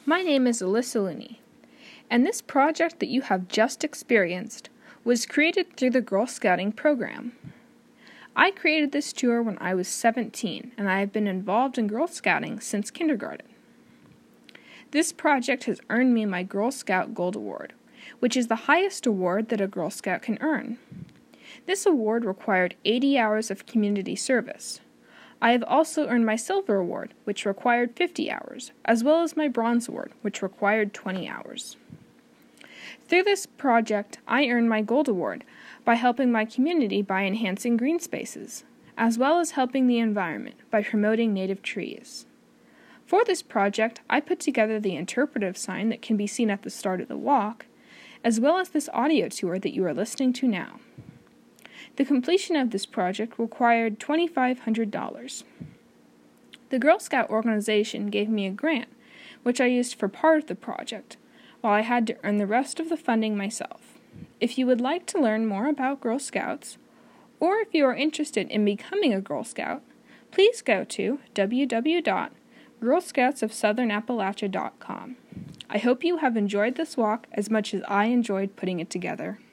My name is Alyssa Looney, and this project that you have just experienced was created through the Girl Scouting program. I created this tour when I was 17, and I have been involved in Girl Scouting since kindergarten. This project has earned me my Girl Scout Gold Award, which is the highest award that a Girl Scout can earn. This award required 80 hours of community service. I have also earned my Silver Award, which required 50 hours, as well as my Bronze Award, which required 20 hours. Through this project, I earned my Gold Award by helping my community by enhancing green spaces, as well as helping the environment by promoting native trees. For this project, I put together the interpretive sign that can be seen at the start of the walk, as well as this audio tour that you are listening to now. The completion of this project required $2,500. The Girl Scout organization gave me a grant, which I used for part of the project, while I had to earn the rest of the funding myself. If you would like to learn more about Girl Scouts, or if you are interested in becoming a Girl Scout, please go to www.girlscoutsofsouthernappalachia.com. I hope you have enjoyed this walk as much as I enjoyed putting it together.